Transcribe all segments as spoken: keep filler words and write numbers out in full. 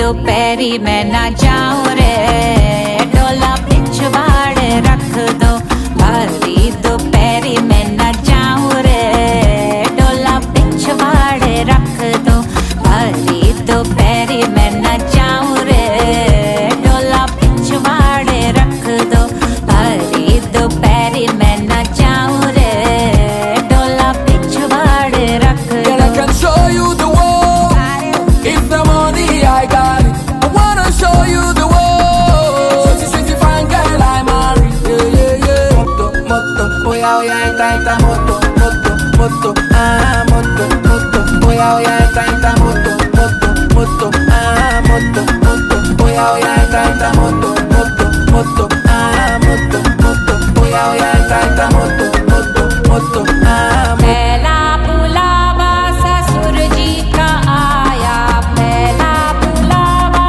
दोपहरी मैं ना जाऊं रे, डोला पिछवाड़ रख दो। भारी दोपहरी मैं ना जाऊं रे, डोला पिछवाड़ रख दो। भारी दोपहरी मैं ना जाऊं रे, डोला पिछवाड़ रख दो। भारी दोपहरी मैं ना जाऊं रे, डोला पिछवाड़ रख दो। Girl, I can show you the world. If the money I got it, I wanna show you the world. Sexy, sexy, fine girl I marry. Yeah, yeah, yeah. Moto, moto, oya, oya, enta, enta, moto, moto, moto, ah, moto, moto, oya, oya, enta, enta, moto, moto, moto, ah, moto, moto, oya, oya, enta, enta, moto, moto, moto, ah, moto, moto, oya, oya, enta, enta, moto, moto, moto, ah, moto. पहला बुलावा ससुर जी का आया, पहला बुलावा,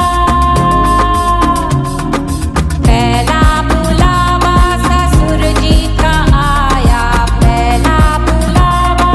पहला बुलावा ससुर जी का आया, पहला बुलावा।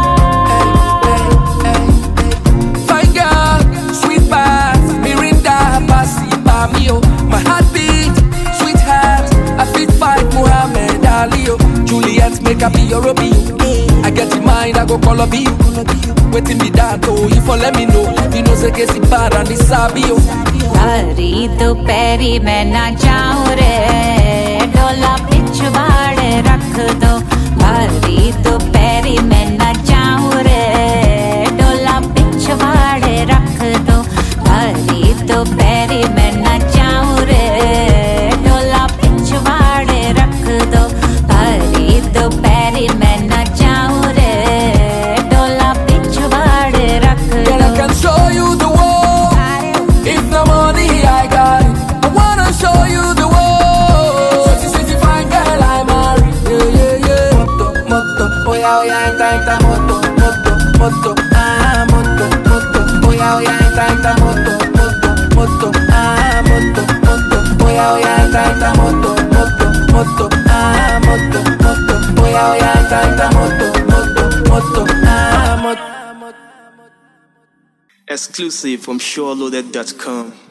Fine girl, sweet bath, Mirinda, Pasi, Pamio. My heartbeat, sweetheart, I fit fight Muhammad Ali. oh. Juliet, make up be your Romeo. I get in mind, I go call up you. Waiting me that oh, if you let me know, you know say que si para ni sabio. भारी दोपहरी मैं ना जाऊं रे, डोला पिछवाड़ रख दो। भारी दोपहरी मैं ना जाऊं रे, डोला पिछवाड़ रख दो। भारी दोपहरी मैं ना जाऊं रे, डोला पिछवाड़ रख दो। भारी दोपहरी मैं ना जाऊं रे, डोला पिछवाड़ रख Girl, I दो। can show you the world. If the money I got it, I wanna show you the world. Sexy, sexy, fine girl I marry. Yeah, yeah, yeah. Moto, moto, oya, oya, enta, enta, moto, moto, moto, ah, moto, moto, oya, oya, enta, enta, moto, moto, moto, ah, moto, moto, oya, oya, enta, enta, moto, moto, moto, ah, moto, moto, oya, oya, enta, enta, moto, moto, moto, ah, moto. Exclusive from SureLoaded dot com.